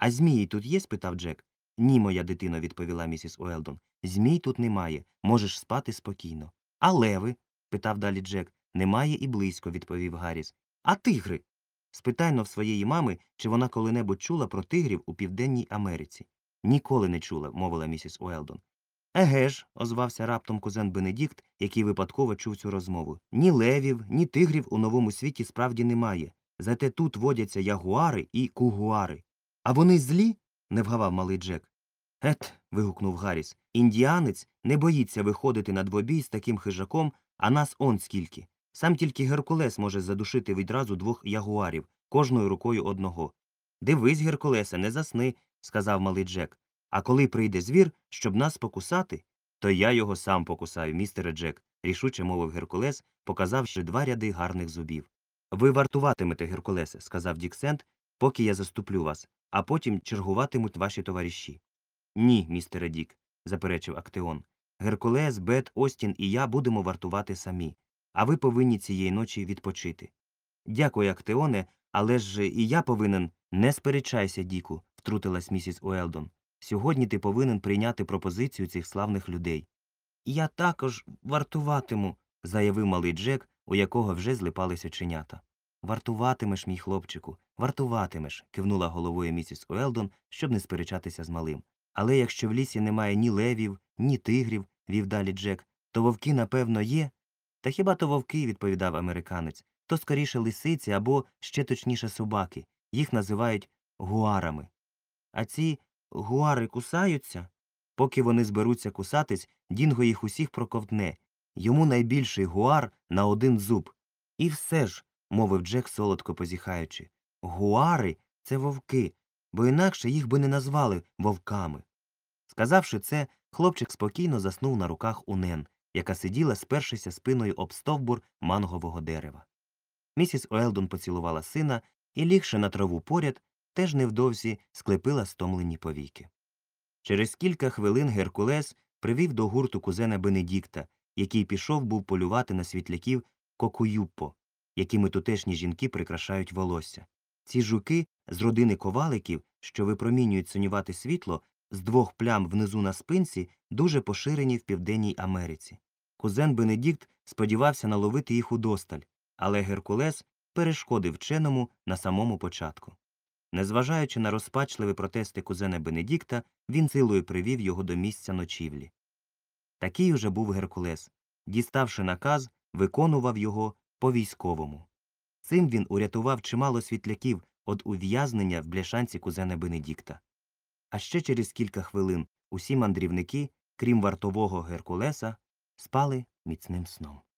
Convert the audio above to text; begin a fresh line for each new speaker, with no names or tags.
А змії тут є? Спитав Джек. Ні, моя дитино, відповіла місіс Уелдон. Змій тут немає. Можеш спати спокійно. А леви? Питав далі Джек. Немає і близько, відповів Гарріс. А тигри? Спитайно в своєї мами, чи вона коли-небудь чула про тигрів у Південній Америці. Ніколи не чула, мовила місіс Уелдон. Еге ж, озвався раптом кузен Бенедікт, який випадково чув цю розмову. Ні левів, ні тигрів у новому світі справді немає. Зате тут водяться ягуари і кугуари. А вони злі? Не вгавав малий Джек. Ет. Вигукнув Гарріс. Індіанець не боїться виходити на двобій з таким хижаком, а нас он скільки. Сам тільки Геркулес може задушити відразу двох ягуарів, кожною рукою одного. Дивись, Геркулесе, не засни, сказав малий Джек. А коли прийде звір, щоб нас покусати, то я його сам покусаю, містере Джек, рішуче мовив Геркулес, показавши 2 ряди гарних зубів. Ви вартуватимете, Геркулесе, сказав Дік Сент, поки я заступлю вас, а потім чергуватимуть ваші товариші. Ні, містере Дік, заперечив Актеон. Геркулес, Бет, Остін і я будемо вартувати самі, а ви повинні цієї ночі відпочити. Дякую, Актеоне, але ж і я повинен. Не сперечайся, Діку, втрутилась місіс Уелдон. Сьогодні ти повинен прийняти пропозицію цих славних людей. Я також вартуватиму, заявив малий Джек, у якого вже злипались оченята. Вартуватимеш, мій хлопчику, вартуватимеш, кивнула головою місіс Уелдон, щоб не сперечатися з малим. Але якщо в лісі немає ні левів, ні тигрів, вів далі Джек, то вовки, напевно, є. Та хіба то вовки, відповідав американець, то скоріше лисиці або, ще точніше, собаки. Їх називають гуарами. А ці гуари кусаються? Поки вони зберуться кусатись, Дінго їх усіх проковтне. Йому найбільший гуар на 1 зуб. І все ж, мовив Джек, солодко позіхаючи, гуари – це вовки, бо інакше їх би не назвали вовками. Сказавши це, хлопчик спокійно заснув на руках у Нен, яка сиділа, спершися спиною об стовбур мангового дерева. Місіс Уелдон поцілувала сина і, лігши на траву поряд, теж невдовзі склепила стомлені повіки. Через кілька хвилин Геркулес привів до гурту кузена Бенедікта, який пішов був полювати на світляків кокуюппо, якими тутешні жінки прикрашають волосся. Ці жуки з родини коваликів, що випромінюють синювате світло, з 2 плям внизу на спинці, дуже поширені в Південній Америці. Кузен Бенедікт сподівався наловити їх удосталь, але Геркулес перешкодив вченому на самому початку. Незважаючи на розпачливі протести кузена Бенедікта, він силою привів його до місця ночівлі. Такий уже був Геркулес. Діставши наказ, виконував його по-військовому. Цим він урятував чимало світляків від ув'язнення в бляшанці кузена Бенедікта. А ще через кілька хвилин усі мандрівники, крім вартового Геркулеса, спали міцним сном.